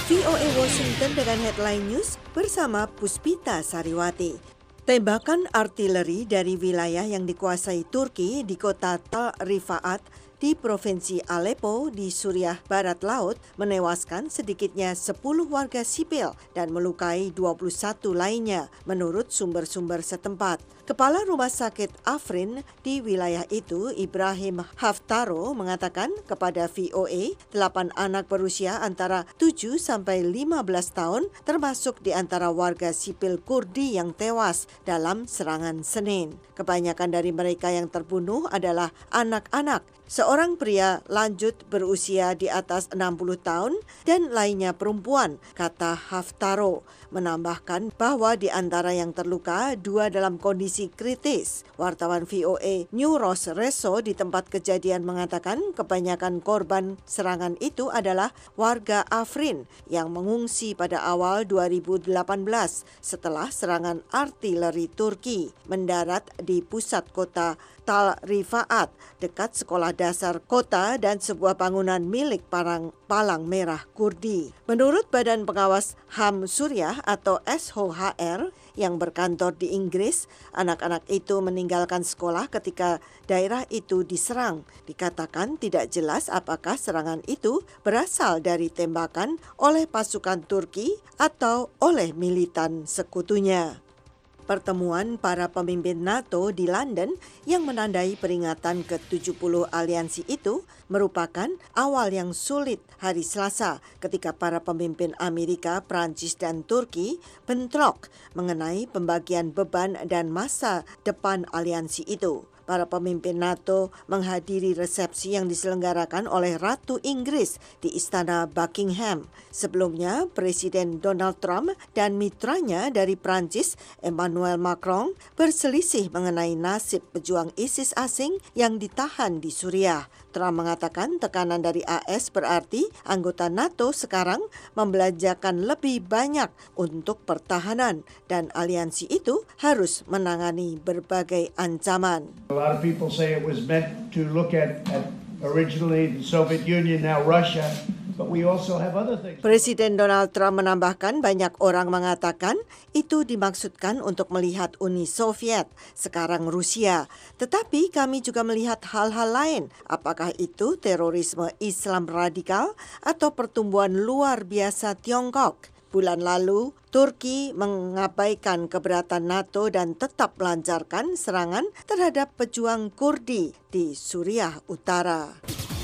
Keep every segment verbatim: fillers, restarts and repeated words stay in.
V O A Washington dengan headline news bersama Puspita Sariwati. Tembakan artileri dari wilayah yang dikuasai Turki di kota Tal Rifa'at di Provinsi Aleppo di Suriah Barat Laut menewaskan sedikitnya sepuluh warga sipil dan melukai dua puluh satu lainnya, menurut sumber-sumber setempat. Kepala Rumah Sakit Afrin di wilayah itu, Ibrahim Haftaro, mengatakan kepada V O A, delapan anak berusia antara tujuh sampai lima belas tahun, termasuk di antara warga sipil Kurdi yang tewas dalam serangan Senin. Kebanyakan dari mereka yang terbunuh adalah anak-anak. Seorang pria lanjut berusia di atas enam puluh tahun dan lainnya perempuan, kata Haftaro. Menambahkan bahwa di antara yang terluka, dua dalam kondisi kritis. Wartawan V O A Nuros Reso di tempat kejadian mengatakan kebanyakan korban serangan itu adalah warga Afrin yang mengungsi pada awal dua ribu delapan belas setelah serangan artileri Turki mendarat di pusat kota Tal Rifa'at, dekat sekolah dasar kota dan sebuah bangunan milik Palang, Palang Merah Kurdi. Menurut Badan Pengawas H A M Suriah atau S H R yang berkantor di Inggris, anak-anak itu meninggalkan sekolah ketika daerah itu diserang. Dikatakan tidak jelas apakah serangan itu berasal dari tembakan oleh pasukan Turki atau oleh militan sekutunya. Pertemuan para pemimpin NATO di London yang menandai peringatan ke tujuh puluh aliansi itu merupakan awal yang sulit hari Selasa ketika para pemimpin Amerika, Prancis, dan Turki bentrok mengenai pembagian beban dan masa depan aliansi itu. Para pemimpin NATO menghadiri resepsi yang diselenggarakan oleh Ratu Inggris di Istana Buckingham. Sebelumnya, Presiden Donald Trump dan mitranya dari Prancis, Emmanuel Macron, berselisih mengenai nasib pejuang ISIS asing yang ditahan di Suriah. Trump mengatakan tekanan dari A S berarti anggota NATO sekarang membelanjakan lebih banyak untuk pertahanan dan aliansi itu harus menangani berbagai ancaman. A lot of people say it was meant to look at, at originally the Soviet Union, now Russia. But we also have other things. Presiden Donald Trump menambahkan banyak orang mengatakan itu dimaksudkan untuk melihat Uni Soviet, sekarang Rusia. Tetapi kami juga melihat hal-hal lain, apakah itu terorisme Islam radikal atau pertumbuhan luar biasa Tiongkok. Bulan lalu, Turki mengabaikan keberatan NATO dan tetap melancarkan serangan terhadap pejuang Kurdi di Suriah Utara.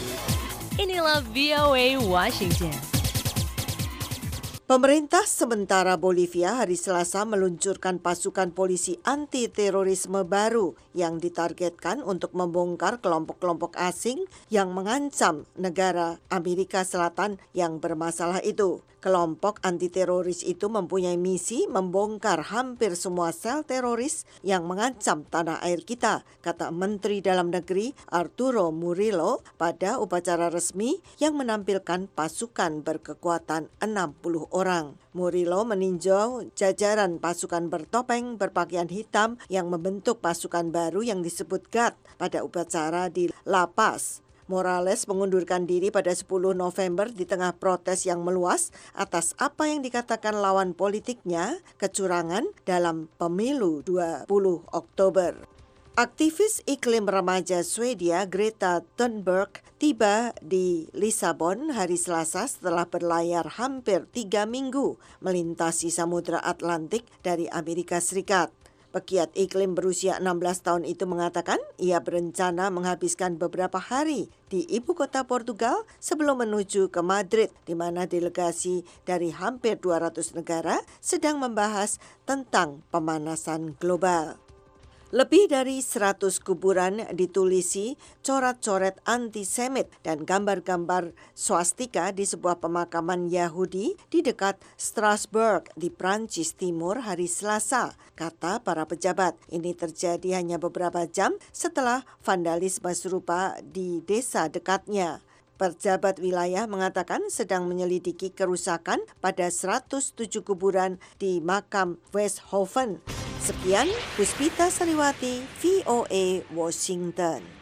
Inilah V O A Washington. Pemerintah sementara Bolivia hari Selasa meluncurkan pasukan polisi anti-terorisme baru yang ditargetkan untuk membongkar kelompok-kelompok asing yang mengancam negara Amerika Selatan yang bermasalah itu. Kelompok anti-teroris itu mempunyai misi membongkar hampir semua sel teroris yang mengancam tanah air kita, kata Menteri Dalam Negeri Arturo Murillo pada upacara resmi yang menampilkan pasukan berkekuatan enam puluh orang. Murillo meninjau jajaran pasukan bertopeng berpakaian hitam yang membentuk pasukan baru yang disebut G A T pada upacara di La Paz. Morales mengundurkan diri pada sepuluh November di tengah protes yang meluas atas apa yang dikatakan lawan politiknya kecurangan dalam pemilu dua puluh Oktober. Aktivis iklim remaja Swedia Greta Thunberg tiba di Lisabon hari Selasa setelah berlayar hampir tiga minggu melintasi Samudra Atlantik dari Amerika Serikat. Pegiat iklim berusia enam belas tahun itu mengatakan ia berencana menghabiskan beberapa hari di ibu kota Portugal sebelum menuju ke Madrid, di mana delegasi dari hampir dua ratus negara sedang membahas tentang pemanasan global. Lebih dari seratus kuburan ditulisi coret-coret antisemit dan gambar-gambar swastika di sebuah pemakaman Yahudi di dekat Strasbourg di Prancis Timur hari Selasa, kata para pejabat. Ini terjadi hanya beberapa jam setelah vandalisme serupa di desa dekatnya. Pejabat wilayah mengatakan sedang menyelidiki kerusakan pada seratus tujuh kuburan di makam Westhofen. Sekian, Puspita Sariwati, V O A Washington.